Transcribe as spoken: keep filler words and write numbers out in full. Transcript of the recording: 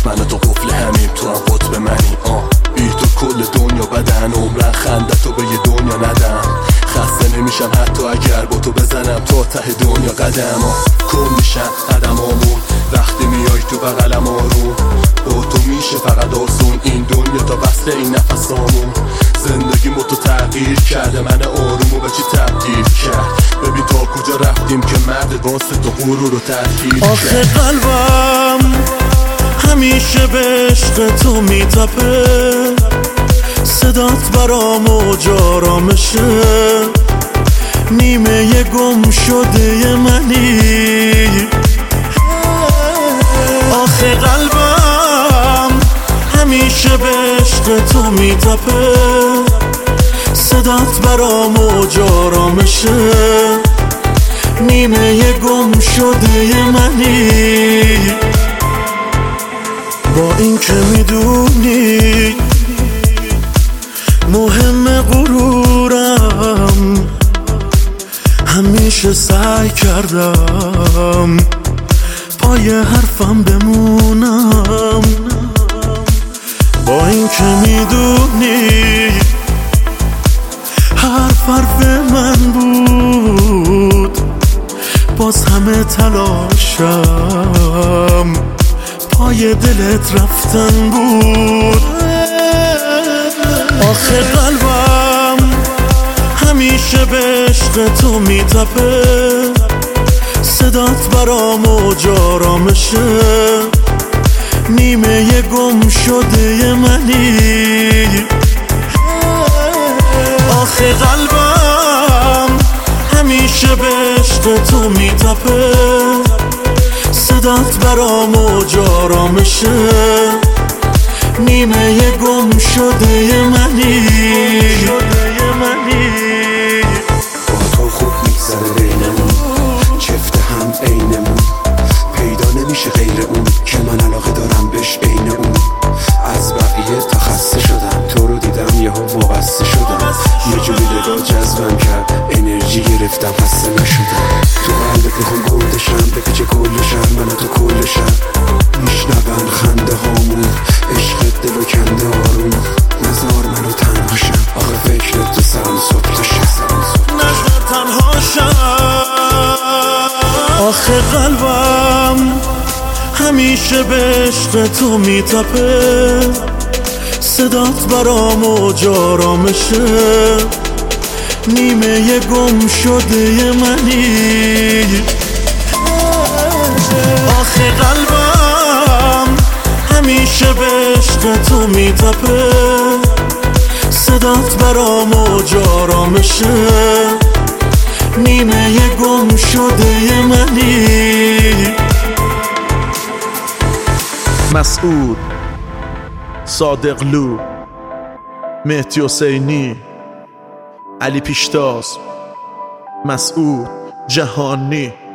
من و تو قفل همیم، تو هم قطب منی. آه بی تو کل دنیا بدن، عمرن خنده تو به یه دنیا ندم. خسته نمیشم حتی اگر با تو بزنم تا ته دنیا قدم. آه کن میشن قدمامون وقتی میای تو بغلم آروم. با تو میشه فقط آسون این دنیا تا وصل این نفسامون. زندگی ما تو تغییر کرده، من آرومو به چی تبدیل کرد. ببین تا کجا رفتیم که مرد واسه تو غرور رو تحقیر کرد. آخه قلبم همیشه به عشق تو میتپه، صدات برام اوج آرامشه. نیمه گم شده منی. آخه قلبم همیشه به عشق تو میتپه، صدات برام اوج آرامشه. نیمه گم شده منی. با این که میدونی مهم غرورم، همیشه سعی کردم پای حرفم بمونم. با این که میدونی حرف حرف من بود، باز همه تلاشم پای دلت رفتن بود. آخه قلبم همیشه به عشق تو میتپه، صدات برام اوج آرامشه. نیمه گم شده منی. آخه قلبم همیشه به عشق تو میتپه، صدات برام اوج آرامشه. نیمه گم شده منی. با تو خوب میگذره بینمون، چفته هم عینمون. پیدا نمیشه غیر اون که من علاقه دارم بهش عین اون. از بقیه تا خسته شدم، تو رو دیدم یهو وابسته شدم. یه جوری نگاه جذبم کرد، انرژی گرفتم خسته نشدم. تو قلبت میخوام گردشم، بپیچه کلشم من و تو کلشم. میشنون خنده هامون، عشقت دلو کنده آروم. نزار منو تنهاشم، آخه فکرت تو سرم صبح تا شب. نزار تنهاشم. آخه قلبم همیشه به عشق تو میتپه، صدات برام اوج آرامشه. نیمه گم شده منی. آخه قلبم همیشه به عشق تو میتپه، صدات برام اوج آرامشه. نیمه گم شده منی. مسعود، صادقلو، مهدی حسینی، علی پیشتاز، مسعود جهانی.